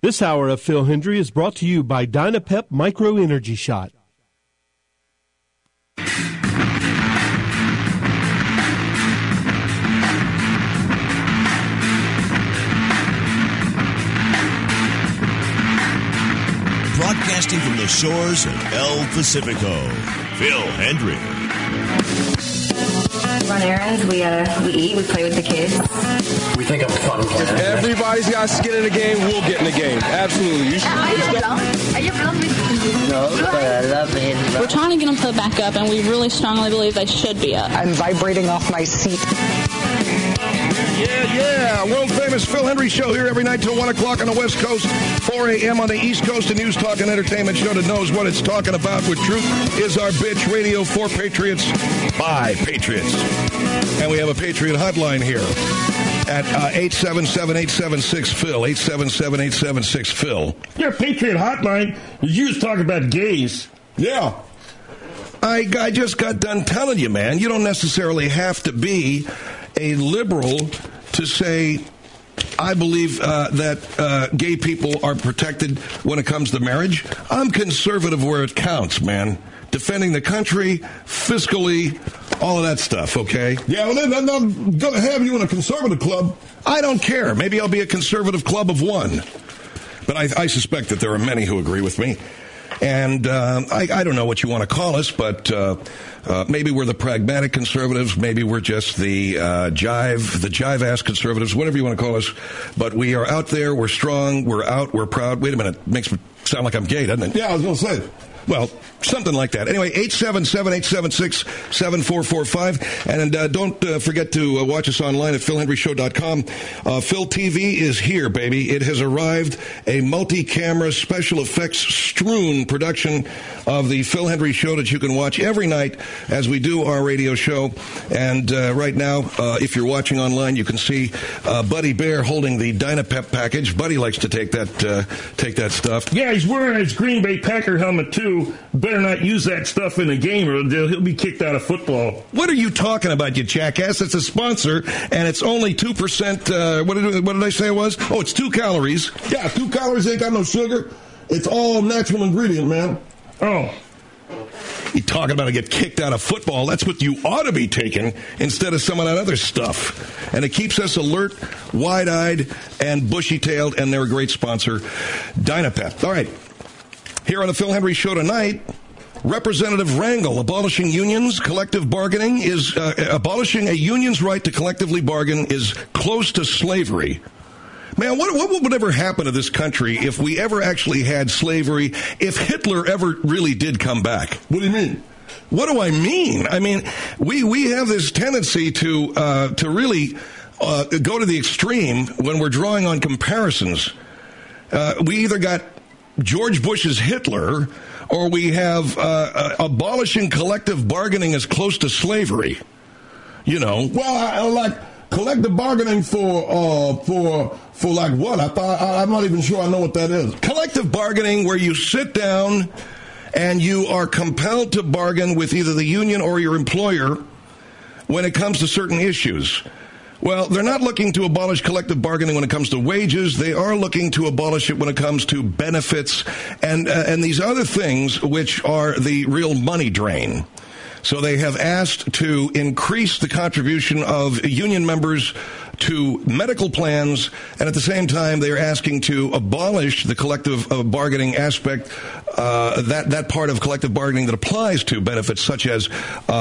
This hour of Phil Hendry is brought to you by Dynapep Micro Energy Shot. Broadcasting from the shores of El Pacifico, Phil Hendry. Run errands, we eat, we play with the kids. We think of a fun plan. If everybody's got skin in the game, we'll get in the game. Absolutely. No, but I love it. We're trying to get them put back up, and we really strongly believe they should be up. I'm vibrating off my seat. Yeah. World famous Phil Hendry show here every night till 1 o'clock on the West Coast, 4 a.m. on the East Coast, a news, talk, and entertainment show that knows what it's talking about with truth is our bitch radio for Patriots by Patriots. And we have a Patriot hotline here at 877-876-PHIL, 877-876-PHIL. Your Patriot hotline, you was talking about gays. Yeah. I just got done telling you, man, you don't necessarily have to be a liberal to say, I believe that gay people are protected when it comes to marriage. I'm conservative where it counts, man. Defending the country, fiscally, all of that stuff, okay? Yeah, well, they're not going to have you in a conservative club. I don't care. Maybe I'll be a conservative club of one. But I suspect that there are many who agree with me. And I don't know what you want to call us, but maybe we're the pragmatic conservatives. Maybe we're just the jive-ass conservatives, whatever you want to call us. But we are out there. We're strong. We're out. We're proud. Wait a minute. Makes me sound like I'm gay, doesn't it? Yeah, I was going to say. Well, something like that. Anyway, 877-876-7445. And don't forget to watch us online at PhilHenryShow.com. Phil TV is here, baby. It has arrived, a multi-camera special effects strewn production of the Phil Hendry Show that you can watch every night as we do our radio show. And right now, if you're watching online, you can see Buddy Bear holding the Dynapep package. Buddy likes to take that stuff. Yeah, he's wearing his Green Bay Packer helmet, too. Better not use that stuff in a game or he'll be kicked out of football. What are you talking about, you jackass? It's a sponsor, and it's only 2%. What did I say it was? Oh, it's 2 calories. Yeah, 2 calories, ain't got no sugar. It's all natural ingredient, man. Oh. You talking about to get kicked out of football? That's what you ought to be taking instead of some of that other stuff. And it keeps us alert, wide-eyed, and bushy-tailed, and they're a great sponsor, Dynapep. All right. Here on the Phil Hendry Show tonight, Representative Rangel abolishing unions, collective bargaining is abolishing a union's right to collectively bargain is close to slavery. Man, what would ever happen to this country if we ever actually had slavery, if Hitler ever really did come back? What do you mean? What do I mean? I mean, we have this tendency to really go to the extreme when we're drawing on comparisons. We either got George Bush's Hitler, or we have abolishing collective bargaining as close to slavery. You know. Well, I like collective bargaining for like what? I'm not even sure I know what that is. Collective bargaining, where you sit down and you are compelled to bargain with either the union or your employer when it comes to certain issues. Well, they're not looking to abolish collective bargaining when it comes to wages. They are looking to abolish it when it comes to benefits and these other things, which are the real money drain. So they have asked to increase the contribution of union members to medical plans, and at the same time, they are asking to abolish the collective bargaining aspect, that part of collective bargaining that applies to benefits such as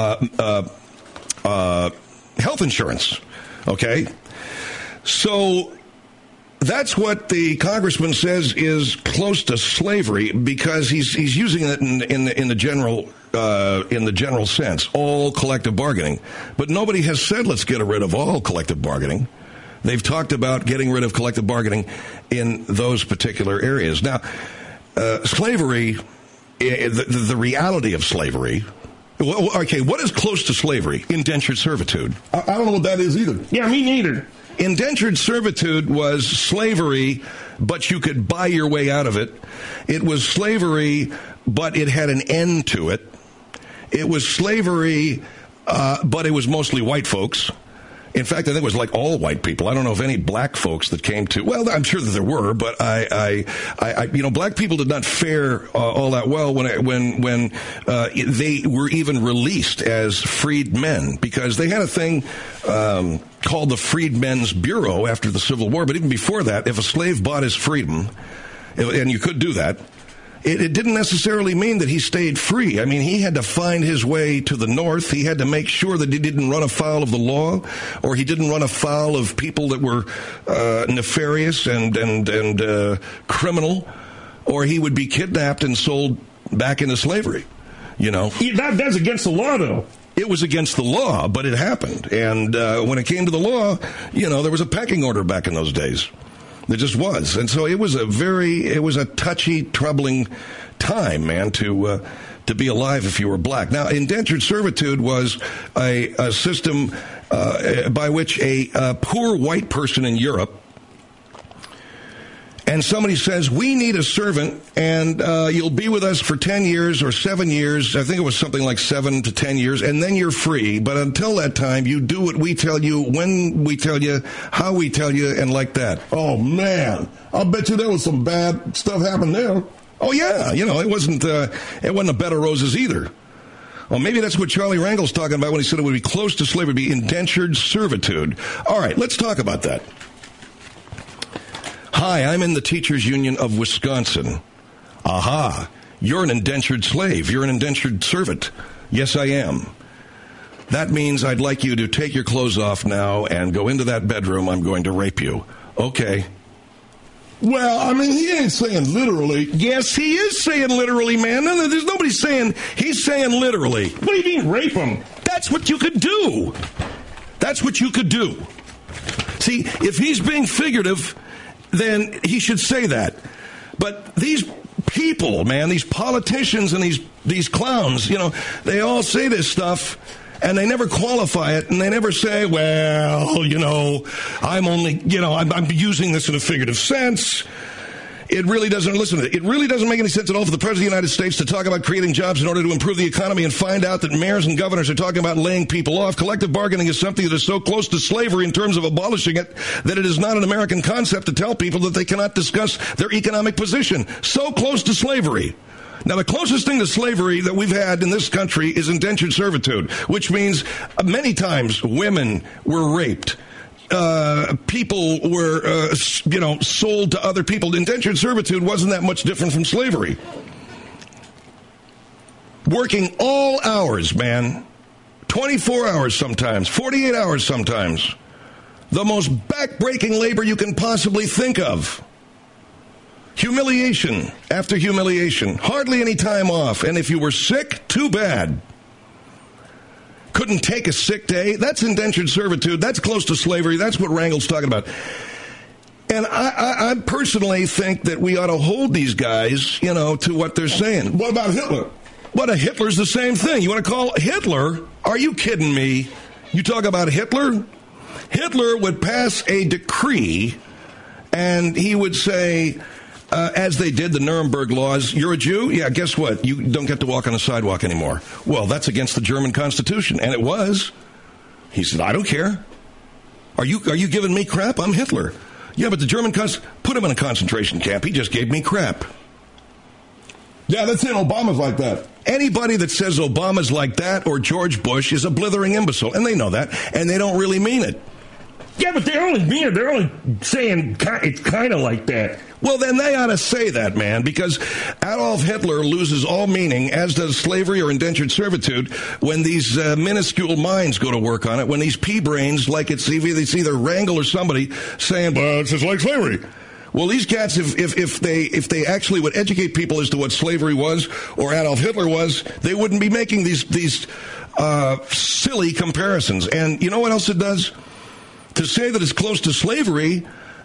health insurance. Okay, so that's what the congressman says is close to slavery, because he's using it in the general sense, all collective bargaining. But nobody has said let's get rid of all collective bargaining. They've talked about getting rid of collective bargaining in those particular areas. Now, slavery, the reality of slavery. Okay, what is close to slavery? Indentured servitude. I don't know what that is either. Yeah, me neither. Indentured servitude was slavery, but you could buy your way out of it. It was slavery, but it had an end to it. It was slavery, but it was mostly white folks. In fact, I think it was like all white people. I don't know of any black folks that came to. Well, I'm sure that there were, but I black people did not fare all that well when they were even released as freed men, because they had a thing called the Freedmen's Bureau after the Civil War. But even before that, if a slave bought his freedom, and you could do that, it didn't necessarily mean that he stayed free. I mean, he had to find his way to the north. He had to make sure that he didn't run afoul of the law, or he didn't run afoul of people that were nefarious and criminal, or he would be kidnapped and sold back into slavery. That's against the law, though. It was against the law, but it happened. And when it came to the law, there was a pecking order back in those days. There just was. And so it was a touchy, troubling time, man, to be alive if you were black. Now, indentured servitude was a system by which a poor white person in Europe, and somebody says, we need a servant, and you'll be with us for 10 years or 7 years. I think it was something like 7 to 10 years, and then you're free. But until that time, you do what we tell you, when we tell you, how we tell you, and like that. Oh, man. I'll bet you there was some bad stuff happened there. Oh, yeah. It wasn't a bed of roses either. Well, maybe that's what Charlie Rangel's talking about when he said it would be close to slavery, be indentured servitude. All right, let's talk about that. Hi, I'm in the Teachers Union of Wisconsin. Aha, you're an indentured slave. You're an indentured servant. Yes, I am. That means I'd like you to take your clothes off now and go into that bedroom. I'm going to rape you. Okay. Well, I mean, he ain't saying literally. Yes, he is saying literally, man. No, there's nobody saying, he's saying literally. What do you mean rape him? That's what you could do. That's what you could do. See, if he's being figurative, then he should say that. But these people, man, these politicians and these clowns, they all say this stuff, and they never qualify it, and they never say, well, I'm only, I'm using this in a figurative sense. It really doesn't make any sense at all for the President of the United States to talk about creating jobs in order to improve the economy and find out that mayors and governors are talking about laying people off. Collective bargaining is something that is so close to slavery in terms of abolishing it that it is not an American concept to tell people that they cannot discuss their economic position. So close to slavery. Now, the closest thing to slavery that we've had in this country is indentured servitude, which means many times women were raped. People were, sold to other people. Indentured servitude wasn't that much different from slavery. Working all hours, man. 24 hours sometimes, 48 hours sometimes. The most back-breaking labor you can possibly think of. Humiliation after humiliation. Hardly any time off. And if you were sick, too bad. Couldn't take a sick day. That's indentured servitude. That's close to slavery. That's what Rangel's talking about. And I personally think that we ought to hold these guys, to what they're saying. What about Hitler? Hitler's the same thing. You want to call Hitler? Are you kidding me? You talk about Hitler? Hitler would pass a decree, and he would say, as they did the Nuremberg laws, you're a Jew? Yeah, guess what? You don't get to walk on the sidewalk anymore. Well, that's against the German Constitution. And it was. He said, I don't care. Are you giving me crap? I'm Hitler. Yeah, but the German put him in a concentration camp. He just gave me crap. Yeah, that's it. Obama's like that. Anybody that says Obama's like that or George Bush is a blithering imbecile. And they know that. And they don't really mean it. Yeah, but they're only saying it's kind of like that. Well, then they ought to say that, man, because Adolf Hitler loses all meaning, as does slavery or indentured servitude, when these minuscule minds go to work on it, when these pea-brains, like it's either Rangel or somebody, saying, well, it's just like slavery. Well, these cats, if they actually would educate people as to what slavery was or Adolf Hitler was, they wouldn't be making these silly comparisons. And you know what else it does? To say that it's close to slavery,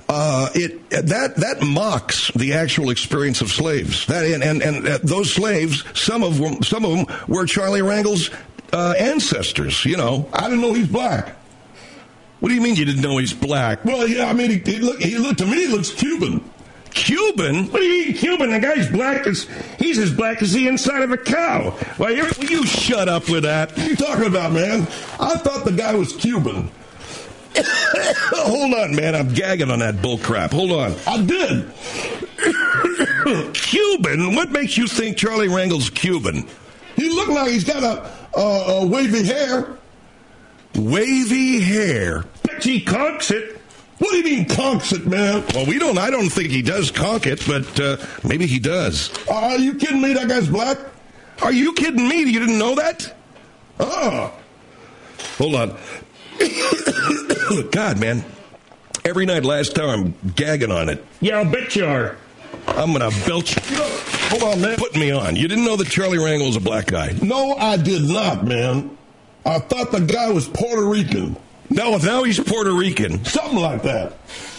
that mocks the actual experience of slaves. And those slaves, some of them were Charlie Rangel's ancestors. I didn't know he's black. What do you mean you didn't know he's black? Well, yeah, I mean, he looked to me. He looks Cuban. Cuban? What do you mean Cuban? The guy's black he's as black as the inside of a cow. Well, you shut up with that. What are you talking about, man? I thought the guy was Cuban. Hold on, man. I'm gagging on that bull crap. Hold on. I did. Cuban? What makes you think Charlie Rangel's Cuban? He looked like he's got a wavy hair. Wavy hair. Bet he conks it. What do you mean conks it, man? Well, I don't think he does conk it, but maybe he does. Are you kidding me? That guy's black? Are you kidding me? You didn't know that? Hold on. God, man. Every night last time I'm gagging on it. Yeah, I'll bet you are. I'm going to belch. Hold on, man. Put me on. You didn't know that Charlie Rangel was a black guy? No, I did not, man. I thought the guy was Puerto Rican. No, now he's Puerto Rican. Something like that.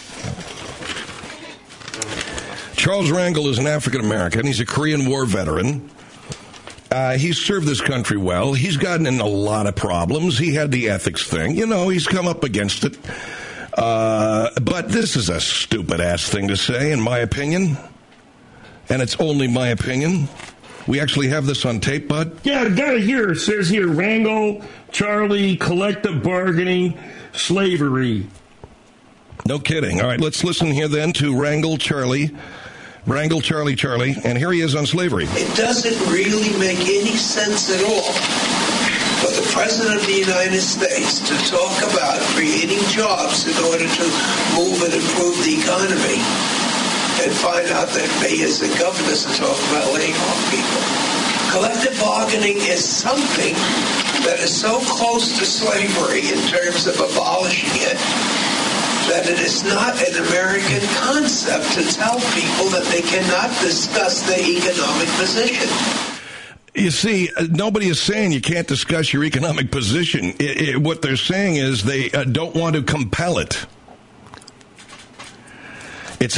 Charles Rangel is an African-American. He's a Korean War veteran. He's served this country well. He's gotten in a lot of problems. He had the ethics thing. You know, he's come up against it. But this is a stupid-ass thing to say, in my opinion. And it's only my opinion. We actually have this on tape, Bud? Yeah, the guy here says here, Rangel, Charlie, collective bargaining, slavery. No kidding. All right, let's listen here then to Rangel, Charlie, and here he is on slavery. It doesn't really make any sense at all for the President of the United States to talk about creating jobs in order to move and improve the economy, and find out that mayors and governors are talking about laying off people. Collective bargaining is something that is so close to slavery in terms of abolishing it that it is not an American concept to tell people that they cannot discuss their economic position. You see, nobody is saying you can't discuss your economic position. What they're saying is they don't want to compel it. It's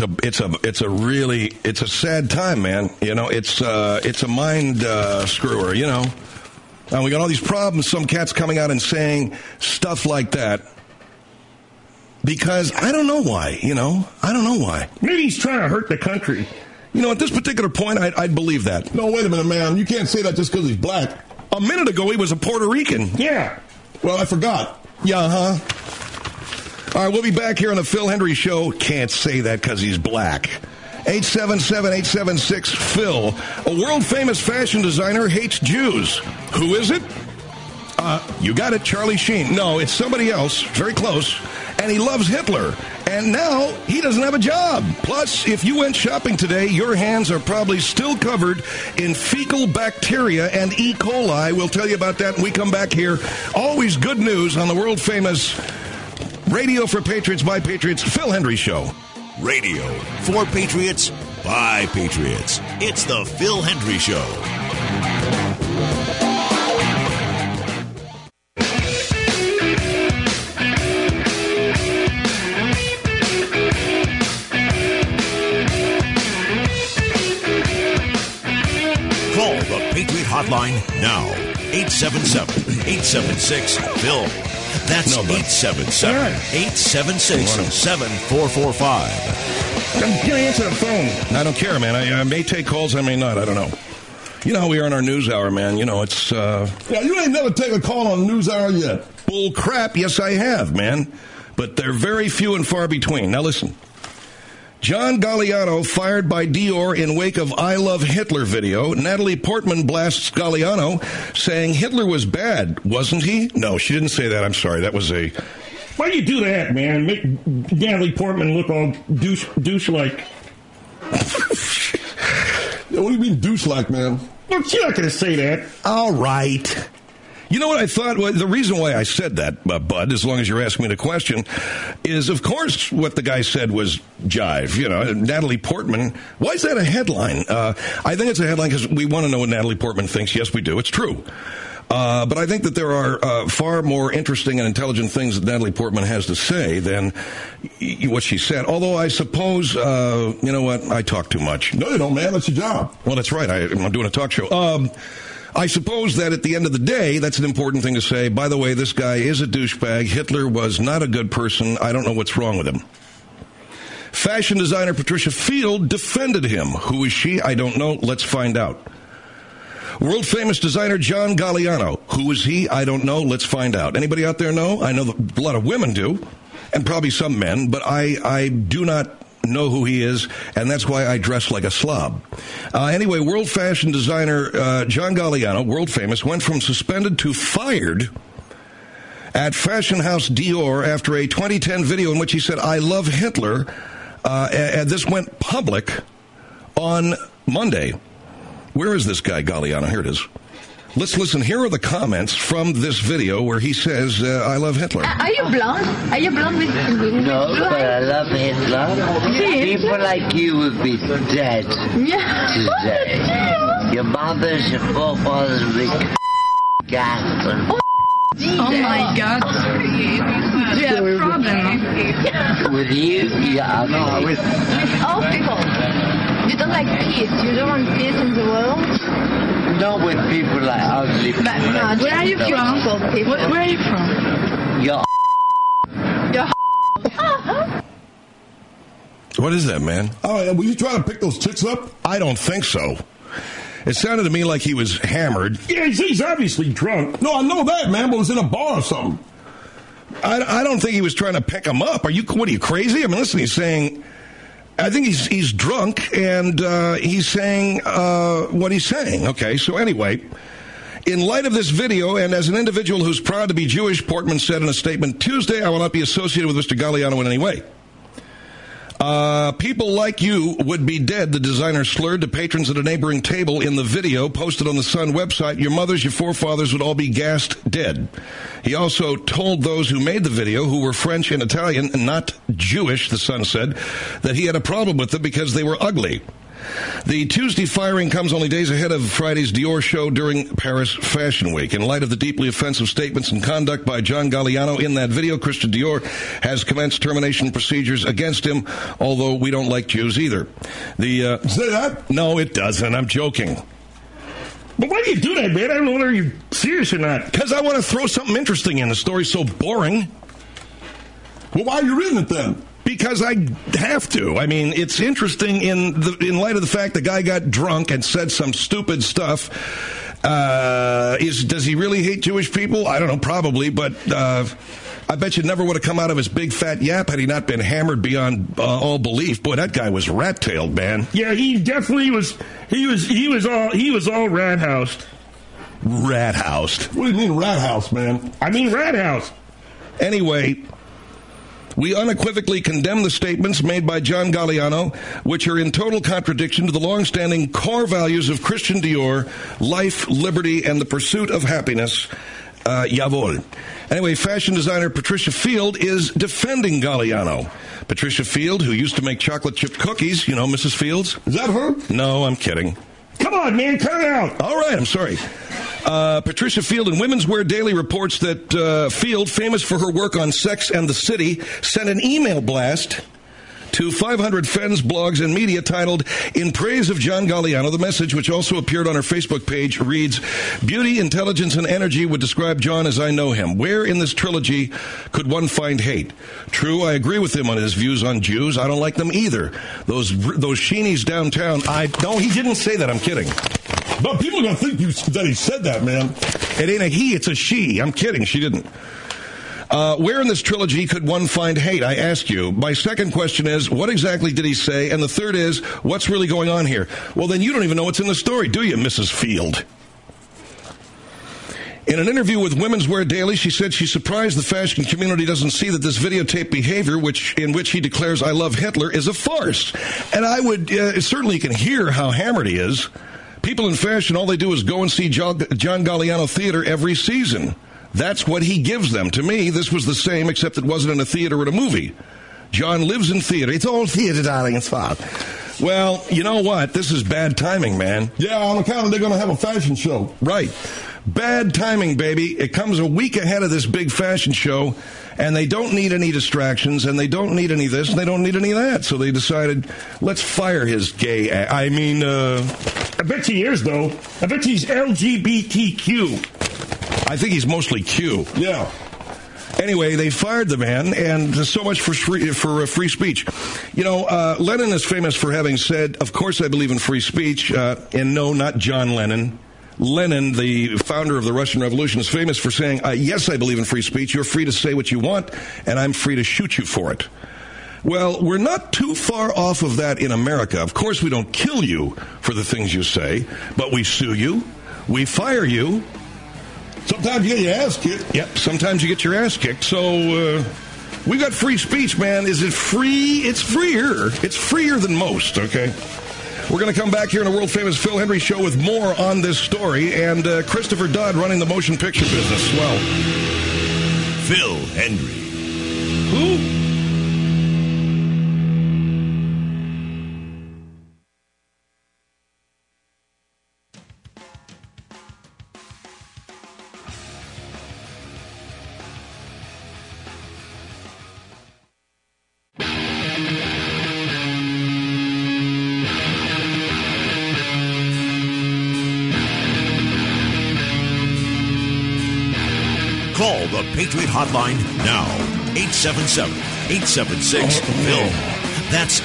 a sad time, man. You know, it's a mind screwer. You know, and we got all these problems. Some cat's coming out and saying stuff like that because I don't know why. You know, I don't know why. Maybe he's trying to hurt the country. You know, at this particular point, I'd believe that. No, wait a minute, man. You can't say that just because he's black. A minute ago, he was a Puerto Rican. Yeah. Well, I forgot. Yeah, huh? All right, we'll be back here on the Phil Hendry Show. Can't say that because he's black. 877-876-PHIL. A world-famous fashion designer hates Jews. Who is it? You got it, Charlie Sheen. No, it's somebody else. Very close. And he loves Hitler. And now he doesn't have a job. Plus, if you went shopping today, your hands are probably still covered in fecal bacteria and E. coli. We'll tell you about that when we come back here. Always good news on the world-famous Radio for Patriots by Patriots, Phil Hendry Show. Radio for Patriots by Patriots. It's the Phil Hendry Show. Call the Patriot Hotline now. 877-876-PHIL. That's 877-876-7445. I'm going to answer the phone. I don't care, man. I may take calls, I may not. I don't know. You know how we are in our news hour, man. You know, it's... Yeah, you ain't never taken a call on the news hour yet. Bull crap. Yes, I have, man. But they're very few and far between. Now, listen. John Galliano fired by Dior in wake of I Love Hitler video. Natalie Portman blasts Galliano, saying Hitler was bad, wasn't he? No, she didn't say that. I'm sorry. That was a... Why do you do that, man? Make Natalie Portman look all douche-like. What do you mean douche-like, man? Well, she's not going to say that. All right. You know what I thought? Well, the reason why I said that, Bud, as long as you're asking me the question, is, of course, what the guy said was jive. You know, Natalie Portman. Why is that a headline? I think it's a headline because we want to know what Natalie Portman thinks. Yes, we do. It's true. But I think that there are far more interesting and intelligent things that Natalie Portman has to say than what she said. Although I suppose, you know what, I talk too much. No, you don't, man. That's your job. Well, that's right. I'm doing a talk show. I suppose that at the end of the day, that's an important thing to say. By the way, this guy is a douchebag. Hitler was not a good person. I don't know what's wrong with him. Fashion designer Patricia Field defended him. Who is she? I don't know. Let's find out. World-famous designer John Galliano. Who is he? I don't know. Let's find out. Anybody out there know? I know a lot of women do. and probably some men, but I do not know who he is, and that's why I dress like a slob. Anyway, world fashion designer John Galliano, world famous, went from suspended to fired at fashion house Dior after a 2010 video in which he said, "I love Hitler," and this went public on Monday. Where is this guy, Galliano? Here it is. Let's listen. Here are the comments from this video where he says, "I love Hitler." Are you blonde? Are you blonde with No, but I love Hitler. People like you would be dead today. Your mothers, your forefathers would be gassed. Oh my God. Do you have a problem? With you? Yeah, no, with all people. You don't like peace. You don't want peace in the world. not with people like ugly people. But, where are you from? Where are you from? You're What is that, man? Oh, were you trying to pick those chicks up? I don't think so. It sounded to me like he was hammered. Yeah, he's obviously drunk. No, I know that, man, but it was in a bar or something. I don't think he was trying to pick him up. What are you, crazy? I mean, listen, he's saying, I think he's drunk, and he's saying what he's saying. Okay, so anyway, in light of this video, and as an individual who's proud to be Jewish, Portman said in a statement, Tuesday, I will not be associated with Mr. Galliano in any way. People like you would be dead, the designer slurred to patrons at a neighboring table in the video posted on the Sun website. Your mothers, your forefathers would all be gassed dead. He also told those who made the video, who were French and Italian, not Jewish, the Sun said, that he had a problem with them because they were ugly. The Tuesday firing comes only days ahead of Friday's Dior show during Paris Fashion Week. In light of the deeply offensive statements and conduct by John Galliano in that video, Christian Dior has commenced termination procedures against him, although we don't like Jews either. Say that? No, it doesn't. I'm joking. But why do you do that, man? I don't know whether you're serious or not. Because I want to throw something interesting in. The story's so boring. Well, why are you reading it then? Because I have to. I mean, it's interesting in light of the fact the guy got drunk and said some stupid stuff. Does he really hate Jewish people? I don't know, probably, but I bet you never would have come out of his big fat yap had he not been hammered beyond all belief. Boy, that guy was rat-tailed, man. Yeah, he definitely was. He was all rat-housed. Rat-housed. What do you mean rat-house, man? I mean rat-house. Anyway, we unequivocally condemn the statements made by John Galliano, which are in total contradiction to the long-standing core values of Christian Dior, life, liberty, and the pursuit of happiness. Jawohl. Anyway, fashion designer Patricia Field is defending Galliano. Patricia Field, who used to make chocolate chip cookies, you know, Mrs. Fields. Is that her? No, I'm kidding. Come on, man, cut it out. All right, I'm sorry. Patricia Field in Women's Wear Daily reports that Field, famous for her work on Sex and the City, sent an email blast to 500 friends, blogs, and media titled, In Praise of John Galliano. The message, which also appeared on her Facebook page, reads, Beauty, intelligence, and energy would describe John as I know him. Where in this trilogy could one find hate? True, I agree with him on his views on Jews. I don't like them either. Those sheenies downtown, no, he didn't say that. I'm kidding. But people are going to think that he said that, man. It ain't a he, it's a she. I'm kidding. She didn't. Where in this trilogy could one find hate? I ask you. My second question is, what exactly did he say? And the third is, what's really going on here? Well, then you don't even know what's in the story, do you, Mrs. Field? In an interview with Women's Wear Daily, she said she's surprised the fashion community doesn't see that this videotape behavior, in which he declares, I love Hitler, is a farce. And I would, certainly you can hear how hammered he is. People in fashion, all they do is go and see John Galliano Theater every season. That's what he gives them. To me, this was the same, except it wasn't in a theater or a movie. John lives in theater. It's all theater, darling. It's fine. Well, you know what? This is bad timing, man. Yeah, on account of they're going to have a fashion show. Right. Bad timing, baby. It comes a week ahead of this big fashion show, and they don't need any distractions, and they don't need any of this, and they don't need any of that. So they decided, let's fire his gay I bet he is, though. I bet he's LGBTQ. I think he's mostly Q. Yeah. Anyway, they fired the man, and so much for free speech. You know, Lennon is famous for having said, of course I believe in free speech, and no, not John Lennon. Lenin, the founder of the Russian Revolution, is famous for saying, yes, I believe in free speech. You're free to say what you want, and I'm free to shoot you for it. Well, we're not too far off of that in America. Of course, we don't kill you for the things you say, but we sue you, we fire you. Sometimes you get your ass kicked. Yep, sometimes you get your ass kicked. So, we got free speech, man. Is it free? It's freer. It's freer than most, okay? We're going to come back here in a world-famous Phil Hendrie show with more on this story, and Christopher Dodd running the motion picture business. Well, Phil Hendrie. Who? Call the Patriot Hotline now. 877-876-PHIL. That's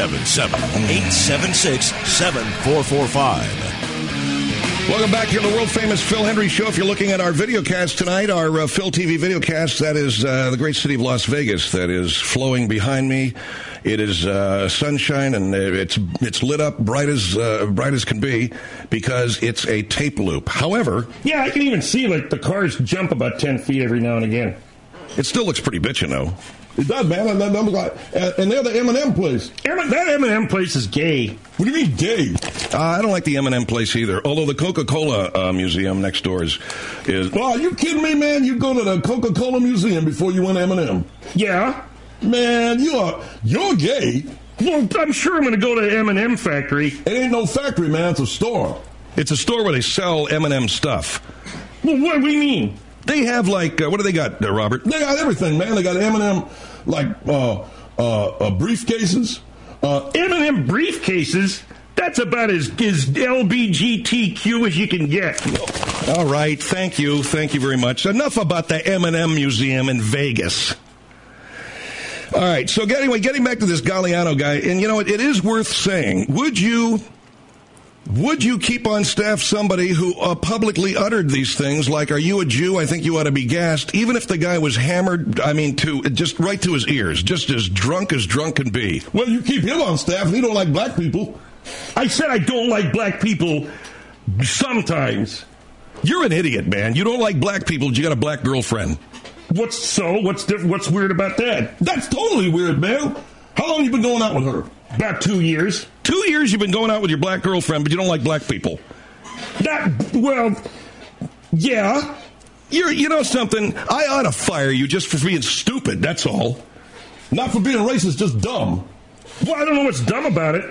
877-876-7445. Welcome back here to the world-famous Phil Hendrie Show. If you're looking at our videocast tonight, our Phil TV videocast, that is the great city of Las Vegas that is flowing behind me. It is sunshine, and it's lit up bright as can be because it's a tape loop. However... Yeah, I can even see, like, the cars jump about 10 feet every now and again. It still looks pretty bitchin', though. It does, man. And they're the M&M place. That M&M place is gay. What do you mean gay? I don't like the M&M place either. Although the Coca-Cola museum next door is. Well, are you kidding me, man? You go to the Coca-Cola museum before you went to M&M. Yeah. Man, you're gay. Well, I'm sure I'm going to go to M&M factory. It ain't no factory, man. It's a store. It's a store where they sell M&M stuff. Well, what do you mean? They have, like, what do they got, Robert? They got everything, man. They got M&M, like, briefcases. M&M briefcases? That's about as LBGTQ as you can get. All right. Thank you. Thank you very much. Enough about the M&M Museum in Vegas. All right. So, getting back to this Galliano guy, and, you know, it is worth saying, would you keep on staff somebody who publicly uttered these things like, are you a Jew? I think you ought to be gassed. Even if the guy was hammered, just right to his ears, just as drunk can be. Well, you keep him on staff and he don't like black people. I said I don't like black people sometimes. You're an idiot, man. You don't like black people, you got a black girlfriend. What's different? What's weird about that? That's totally weird, man. How long you been going out with her? About 2 years. 2 years you've been going out with your black girlfriend, but you don't like black people. Yeah. You know something? I ought to fire you just for being stupid, that's all. Not for being racist, just dumb. Well, I don't know what's dumb about it.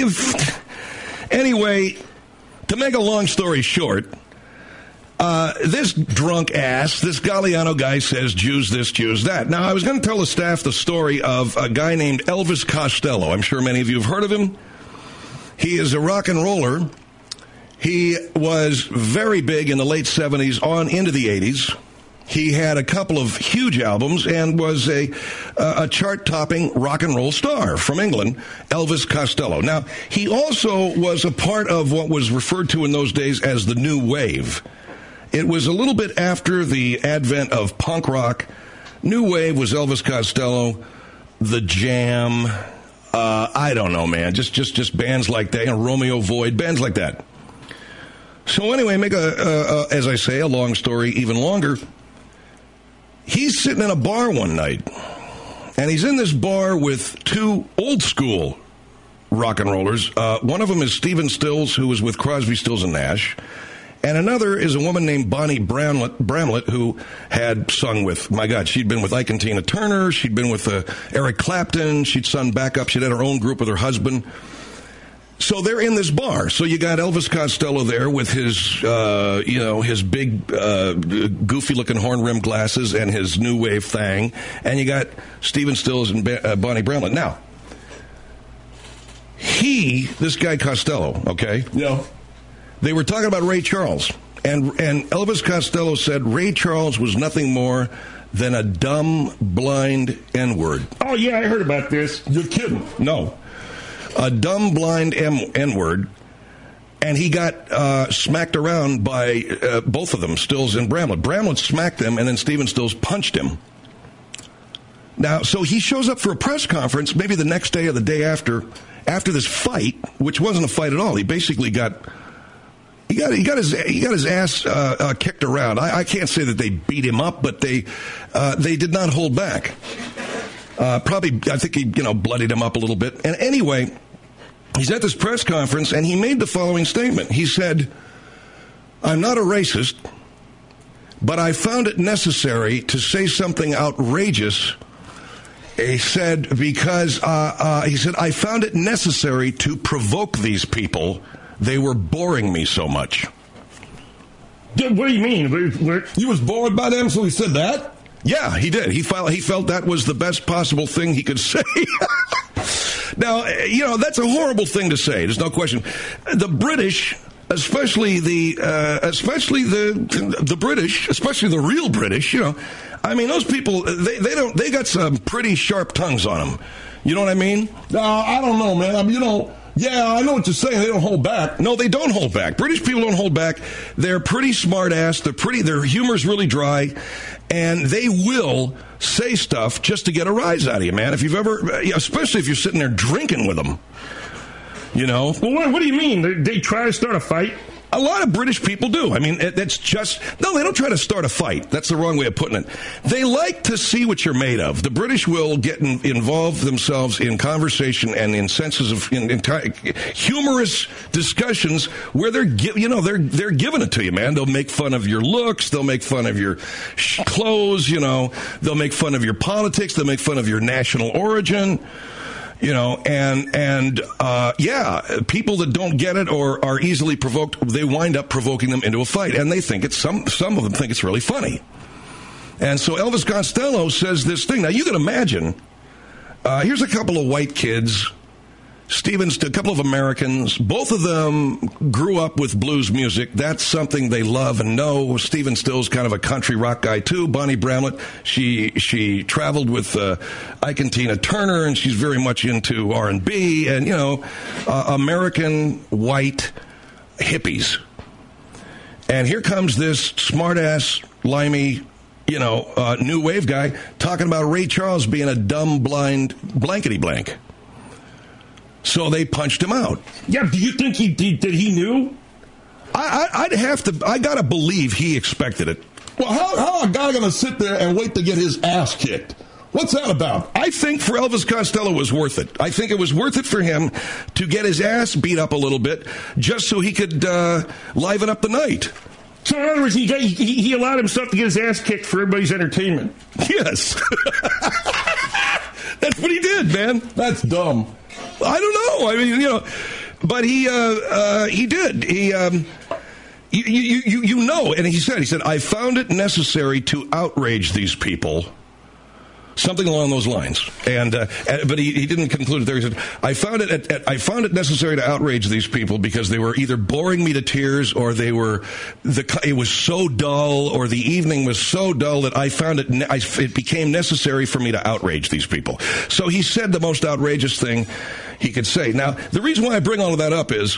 Anyway, to make a long story short, this drunk ass, this Galliano guy says Jews this, Jews that. Now, I was going to tell the staff the story of a guy named Elvis Costello. I'm sure many of you have heard of him. He is a rock and roller. He was very big in the late 70s on into the 80s. He had a couple of huge albums and was a chart-topping rock and roll star from England, Elvis Costello. Now, he also was a part of what was referred to in those days as the New Wave. It was a little bit after the advent of punk rock. New Wave was Elvis Costello, The Jam, I don't know, man, just bands like that, Romeo Void, bands like that. So anyway, make as I say, a long story even longer. He's sitting in a bar one night, and he's in this bar with two old school rock and rollers. One of them is Stephen Stills, who was with Crosby, Stills, and Nash. And another is a woman named Bonnie Bramlett, who had sung with, my God, she'd been with Ike and Tina Turner. She'd been with Eric Clapton. She'd sung backup. She'd had her own group with her husband. So they're in this bar. So you got Elvis Costello there with his, his big, goofy-looking horn-rimmed glasses and his new wave thing. And you got Stephen Stills and Bonnie Bramlett. Now, this guy Costello, okay? Yeah. They were talking about Ray Charles. And Elvis Costello said Ray Charles was nothing more than a dumb, blind N-word. Oh, yeah, I heard about this. You're kidding. No. A dumb, blind N-word. And he got smacked around by both of them, Stills and Bramlett. Bramlett smacked him, and then Stephen Stills punched him. Now, so he shows up for a press conference maybe the next day or the day after this fight, which wasn't a fight at all. He basically got his ass kicked around. I can't say that they beat him up, but they did not hold back. Probably, I think he bloodied him up a little bit. And anyway, he's at this press conference, and he made the following statement. He said, "I'm not a racist, but I found it necessary to say something outrageous." He said, because, I found it necessary to provoke these people. They were boring me so much. What do you mean? You was bored by them, so he said that? Yeah, he did. He felt that was the best possible thing he could say. Now, that's a horrible thing to say. There's no question. The British, especially the British, especially the real British, I mean, those people, they got some pretty sharp tongues on them. You know what I mean? I don't know, man. I mean, yeah, I know what you're saying. They don't hold back. No, they don't hold back. British people don't hold back. They're pretty smart-ass. Their humor's really dry, and they will say stuff just to get a rise out of you, man. If you've ever, especially if you're sitting there drinking with them, Well, what do you mean? They try to start a fight? A lot of British people do. I mean, that's just... No, they don't try to start a fight. That's the wrong way of putting it. They like to see what you're made of. The British will get involve themselves in conversation and in senses of humorous discussions where they're giving it to you, man. They'll make fun of your looks. They'll make fun of your clothes, They'll make fun of your politics. They'll make fun of your national origin. People that don't get it or are easily provoked, they wind up provoking them into a fight, and they think some of them think it's really funny. And so Elvis Costello says this thing. Now, you can imagine, here's a couple of white kids, a couple of Americans, both of them grew up with blues music. That's something they love and know. Stephen Stills, kind of a country rock guy, too. Bonnie Bramlett, she traveled with Ike and Tina Turner, and she's very much into R&B and, American white hippies. And here comes this smart-ass, limey, new wave guy talking about Ray Charles being a dumb, blind blankety-blank. So they punched him out. Yeah, do you think he knew? I gotta believe he expected it. Well, how a guy gonna sit there and wait to get his ass kicked? What's that about? I think for Elvis Costello it was worth it. I think it was worth it for him to get his ass beat up a little bit just so he could liven up the night. So in other words, he allowed himself to get his ass kicked for everybody's entertainment. Yes. That's what he did, man. That's dumb. I don't know. I mean, but he did. And he said, I found it necessary to outrage these people. Something along those lines. But he didn't conclude it there. He said, I found it necessary to outrage these people because they were either boring me to tears or it was so dull or the evening was so dull that I found it became necessary for me to outrage these people. So he said the most outrageous thing he could say. Now, the reason why I bring all of that up is,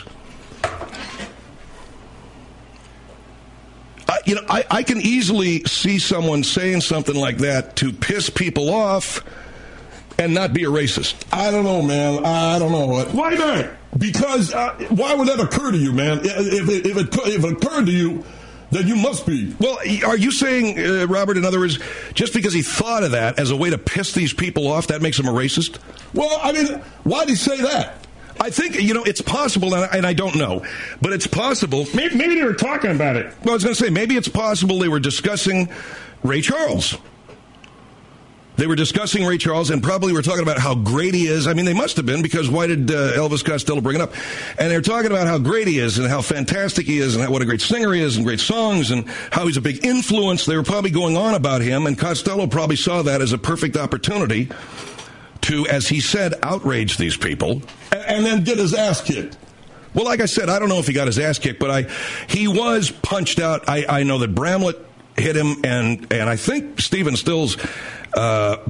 I can easily see someone saying something like that to piss people off and not be a racist. I don't know, man. I don't know. Why not? Because why would that occur to you, man? If it occurred to you, then you must be. Well, are you saying, Robert, in other words, just because he thought of that as a way to piss these people off, that makes him a racist? Well, I mean, why'd he say that? I think, it's possible, and I don't know, but it's possible. Maybe they were talking about it. Well, I was going to say, maybe it's possible they were discussing Ray Charles. They were discussing Ray Charles and probably were talking about how great he is. I mean, they must have been, because why did Elvis Costello bring it up? And they're talking about how great he is and how fantastic he is and what a great singer he is and great songs and how he's a big influence. They were probably going on about him, and Costello probably saw that as a perfect opportunity to, as he said, outrage these people. And then get his ass kicked. Well, like I said, I don't know if he got his ass kicked, but he was punched out. I know that Bramlett hit him, and I think Stephen Stills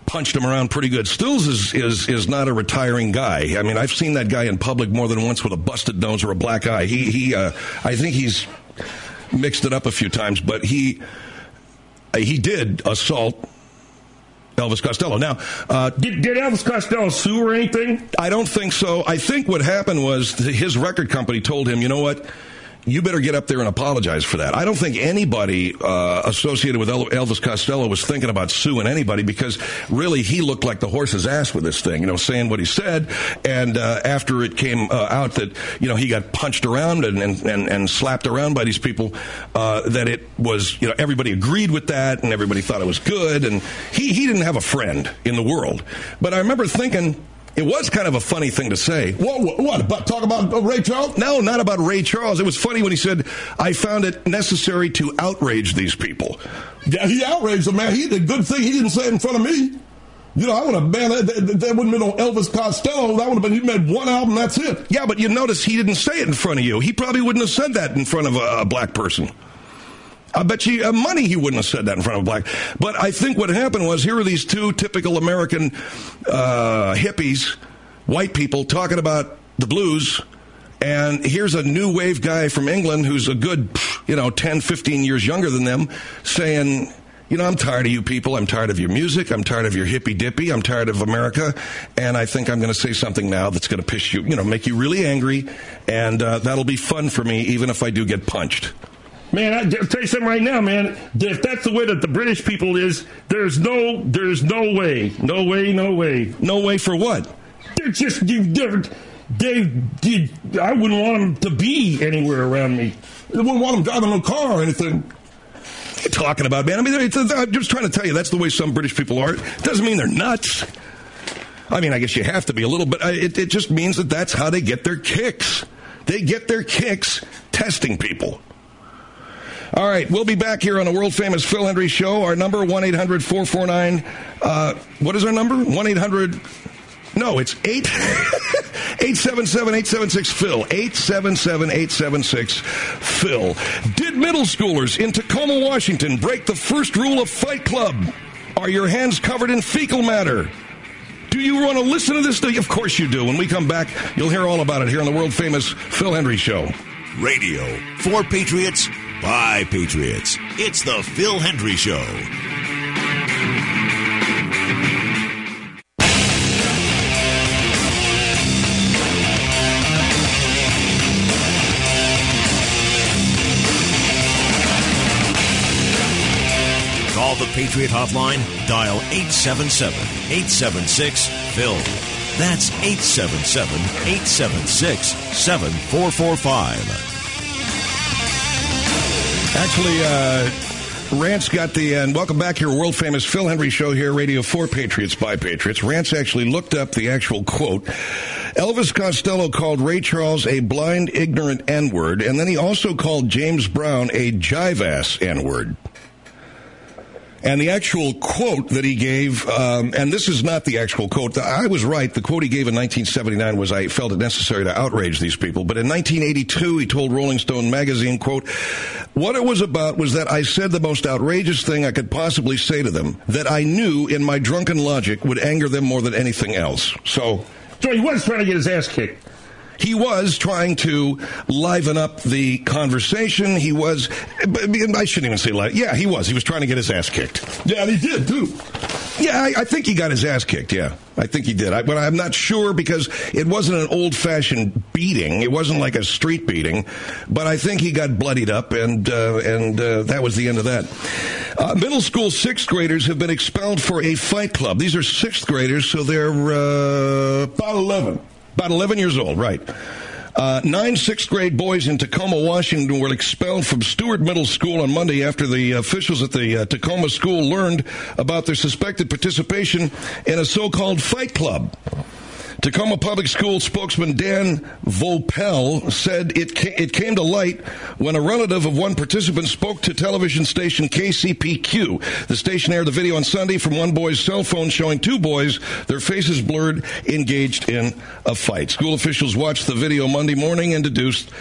punched him around pretty good. Stills is not a retiring guy. I mean, I've seen that guy in public more than once with a busted nose or a black eye. I think he's mixed it up a few times, but he did assault Elvis Costello. Now, did Elvis Costello sue or anything? I don't think so. I think what happened was his record company told him, you know what? You better get up there and apologize for that. I don't think anybody associated with Elvis Costello was thinking about suing anybody, because really he looked like the horse's ass with this thing, saying what he said. And after it came out that, he got punched around and slapped around by these people, that it was, everybody agreed with that and everybody thought it was good. And he didn't have a friend in the world. But I remember thinking, it was kind of a funny thing to say. What? Talk about Ray Charles? No, not about Ray Charles. It was funny when he said, I found it necessary to outrage these people. Yeah, he outraged them, man. He did a good thing. He didn't say it in front of me. I would have, man, that wouldn't have been on Elvis Costello. That would have been, he made one album, that's it. Yeah, but you notice he didn't say it in front of you. He probably wouldn't have said that in front of a black person. I bet you money he wouldn't have said that in front of a black. But I think what happened was, here are these two typical American hippies, white people, talking about the blues. And here's a new wave guy from England who's a good, 10, 15 years younger than them, saying, I'm tired of you people. I'm tired of your music. I'm tired of your hippy-dippy. I'm tired of America. And I think I'm going to say something now that's going to piss you, make you really angry. And that'll be fun for me, even if I do get punched. Man, I'll tell you something right now, man. If that's the way that the British people is, there's no way. No way, no way. No way for what? They're just, I wouldn't want them to be anywhere around me. I wouldn't want them driving a car or anything. What are you talking about, man? I mean, I'm just trying to tell you, that's the way some British people are. It doesn't mean they're nuts. I mean, I guess you have to be a little, but it just means that that's how they get their kicks. They get their kicks testing people. All right, we'll be back here on the world-famous Phil Hendrie Show. Our number, 1-800-449... what is our number? 1-800... No, it's 877-876-PHIL. 877-876-PHIL. Did middle schoolers in Tacoma, Washington break the first rule of Fight Club? Are your hands covered in fecal matter? Do you want to listen to this? Of course you do. When we come back, you'll hear all about it here on the world-famous Phil Hendrie Show. Radio for Patriots by Patriots. It's the Phil Hendrie Show. Call the Patriot Hotline. Dial 877-876-PHIL. That's 877-876-7445. Actually, Rance got and welcome back here, world-famous Phil Hendrie Show here, Radio for Patriots by Patriots. Rance actually looked up the actual quote. Elvis Costello called Ray Charles a blind, ignorant N-word, and then he also called James Brown a jive-ass N-word. And the actual quote that he gave, and this is not the actual quote. I was right. The quote he gave in 1979 was, I felt it necessary to outrage these people. But in 1982, he told Rolling Stone magazine, quote, what it was about was that I said the most outrageous thing I could possibly say to them that I knew in my drunken logic would anger them more than anything else. So he was trying to get his ass kicked. He was trying to liven up the conversation. He was, I shouldn't even say liven. Yeah, he was. He was trying to get his ass kicked. Yeah, and he did, too. Yeah, I think he got his ass kicked, yeah. I think he did. But I'm not sure because it wasn't an old-fashioned beating. It wasn't like a street beating. But I think he got bloodied up, and that was the end of that. Middle school sixth graders have been expelled for a fight club. These are sixth graders, so they're about 11. About 11 years old, right. 9 sixth-grade boys in Tacoma, Washington were expelled from Stewart Middle School on Monday after the officials at the Tacoma school learned about their suspected participation in a so-called fight club. Tacoma Public School spokesman Dan Vopel said it came to light when a relative of one participant spoke to television station KCPQ. The station aired the video on Sunday from one boy's cell phone showing two boys, their faces blurred, engaged in a fight. School officials watched the video Monday morning and deduced,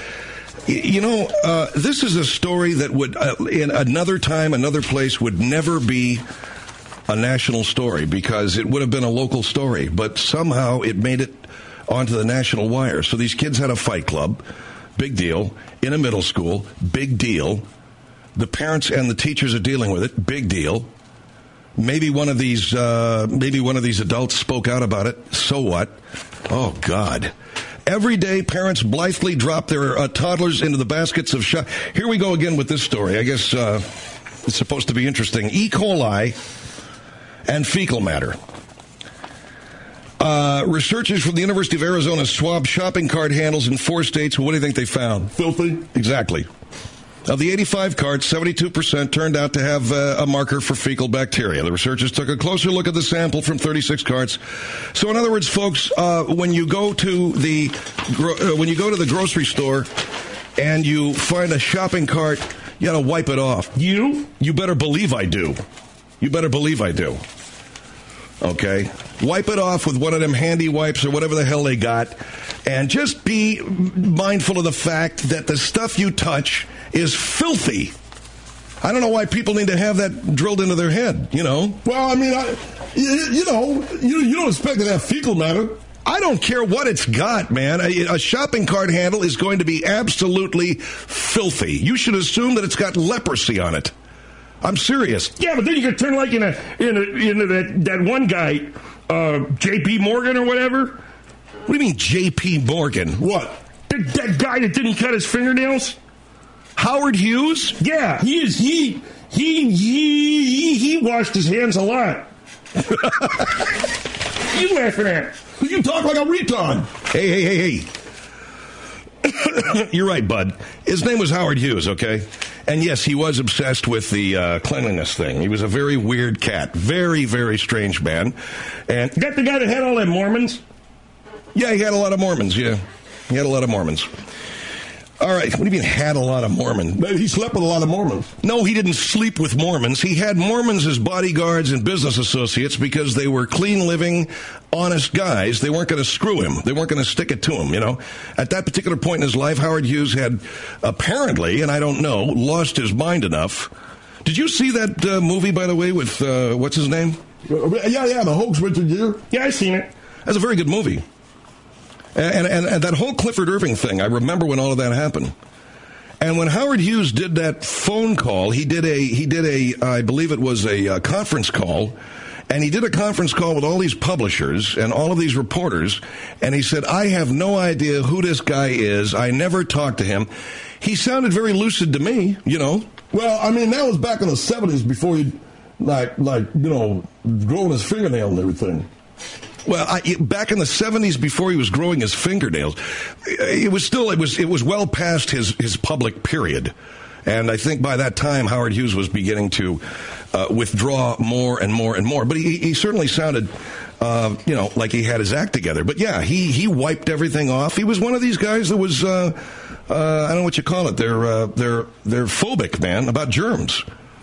this is a story that would, in another time, another place, would never be a national story because it would have been a local story, but somehow it made it onto the national wire. So these kids had a fight club, big deal, in a middle school, big deal. The parents and the teachers are dealing with it, big deal. Maybe one of these adults spoke out about it. So what? Oh, God. Every day, parents blithely drop their toddlers into the baskets of shop. Here we go again with this story. I guess it's supposed to be interesting. E. coli and fecal matter. Researchers from the University of Arizona swabbed shopping cart handles in 4 states. What do you think they found? Filthy. Exactly. Of the 85 carts, 72% turned out to have a marker for fecal bacteria. The researchers took a closer look at the sample from 36 carts. So, in other words, folks, when you go to the grocery store and you find a shopping cart, you got to wipe it off. You better believe I do. You better believe I do. Okay, wipe it off with one of them handy wipes or whatever the hell they got, and just be mindful of the fact that the stuff you touch is filthy. I don't know why people need to have that drilled into their head, you know. Well, I mean, you don't expect to have fecal matter. I don't care what it's got, man. A shopping cart handle is going to be absolutely filthy. You should assume that it's got leprosy on it. I'm serious. Yeah, but then you could turn like into that one guy, J.P. Morgan or whatever. What do you mean J.P. Morgan? What? That guy that didn't cut his fingernails? Howard Hughes? Yeah, he washed his hands a lot. You laughing at? You talk like a retard. Hey. You're right, bud. His name was Howard Hughes, okay? And yes, he was obsessed with the cleanliness thing. He was a very weird cat. Very, very strange man. And that the guy that had all them Mormons? Yeah, he had a lot of Mormons, yeah. He had a lot of Mormons. All right, what do you mean had a lot of Mormons? He slept with a lot of Mormons. No, he didn't sleep with Mormons. He had Mormons as bodyguards and business associates because they were clean-living, honest guys. They weren't going to screw him. They weren't going to stick it to him, you know. At that particular point in his life, Howard Hughes had apparently, and I don't know, lost his mind enough. Did you see that movie, by the way, with, what's his name? Yeah, the hoax Richard Gere. Yeah, I seen it. That's a very good movie. And that whole Clifford Irving thing, I remember when all of that happened. And when Howard Hughes did that phone call, he did a I believe it was a conference call, and he did a conference call with all these publishers and all of these reporters, and he said, I have no idea who this guy is. I never talked to him. He sounded very lucid to me, you know. Well, I mean, that was back in the 70s before he, growing his fingernail and everything. Well, back in the 70s, before he was growing his fingernails, it was well past his public period, and I think by that time Howard Hughes was beginning to withdraw more and more and more. But he certainly sounded, like he had his act together. But yeah, he wiped everything off. He was one of these guys that was, I don't know what you call it. They're phobic, man, about germs.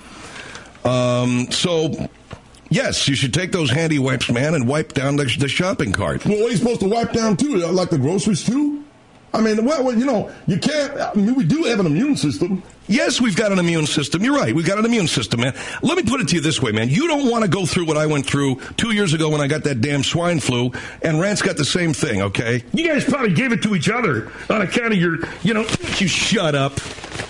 So. Yes, you should take those handy wipes, man, and wipe down the shopping cart. Well, what are you supposed to wipe down, too? Like the groceries, too? I mean, you can't. I mean, we do have an immune system. Yes, we've got an immune system. You're right. We've got an immune system, man. Let me put it to you this way, man. You don't want to go through what I went through 2 years ago when I got that damn swine flu, and Rance got the same thing, okay? You guys probably gave it to each other on account of your, You shut up.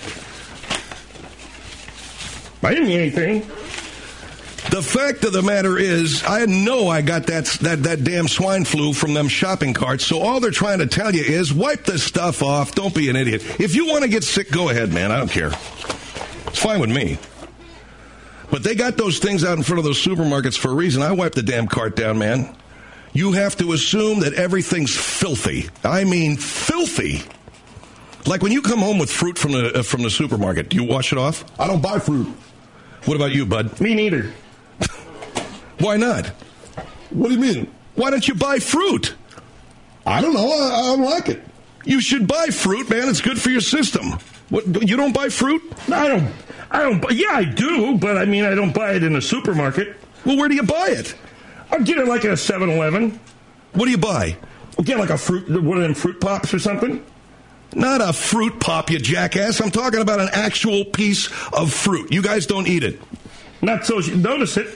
I didn't mean anything. The fact of the matter is, I know I got that damn swine flu from them shopping carts, so all they're trying to tell you is, wipe this stuff off, don't be an idiot. If you want to get sick, go ahead, man, I don't care. It's fine with me. But they got those things out in front of those supermarkets for a reason. I wiped the damn cart down, man. You have to assume that everything's filthy. I mean, filthy. Like when you come home with fruit from the supermarket, do you wash it off? I don't buy fruit. What about you, bud? Me neither. Why not? What do you mean? Why don't you buy fruit? I don't know. I don't like it. You should buy fruit, man. It's good for your system. What? You don't buy fruit? No, I don't. Yeah, I do, but I mean, I don't buy it in a supermarket. Well, where do you buy it? I'll get it like at a 7-Eleven. What do you buy? I'll get like one of them fruit pops or something. Not a fruit pop, you jackass. I'm talking about an actual piece of fruit. You guys don't eat it. Not so you notice it.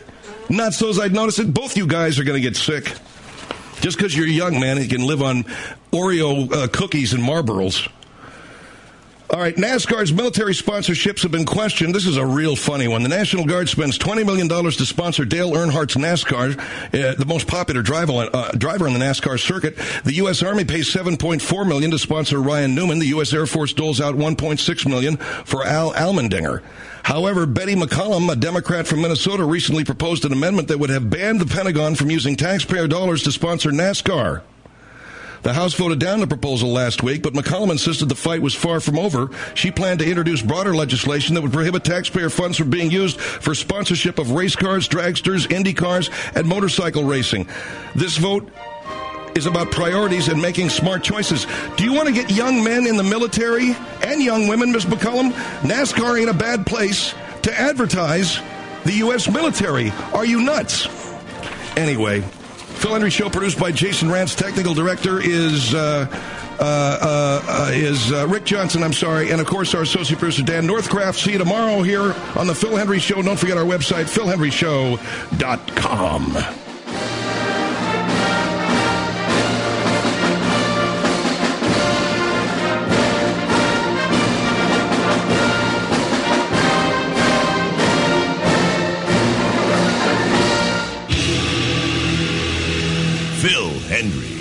Nutsos, I'd notice it. Both you guys are going to get sick. Just because you're young, man, you can live on Oreo cookies and Marlboros. All right, NASCAR's military sponsorships have been questioned. This is a real funny one. The National Guard spends $20 million to sponsor Dale Earnhardt's NASCAR, the most popular driver on the NASCAR circuit. The U.S. Army pays $7.4 million to sponsor Ryan Newman. The U.S. Air Force doles out $1.6 million for Al Almendinger. However, Betty McCollum, a Democrat from Minnesota, recently proposed an amendment that would have banned the Pentagon from using taxpayer dollars to sponsor NASCAR. The House voted down the proposal last week, but McCollum insisted the fight was far from over. She planned to introduce broader legislation that would prohibit taxpayer funds from being used for sponsorship of race cars, dragsters, Indy cars, and motorcycle racing. This vote is about priorities and making smart choices. Do you want to get young men in the military and young women, Ms. McCollum? NASCAR ain't a bad place to advertise the U.S. military. Are you nuts? Anyway, Phil Hendrie Show, produced by Jason Rantz. Technical director is Rick Johnson, and of course our associate producer Dan Northcraft. See you tomorrow here on the Phil Hendrie Show. Don't forget our website, philhendrieshow.com. Phil Hendrie.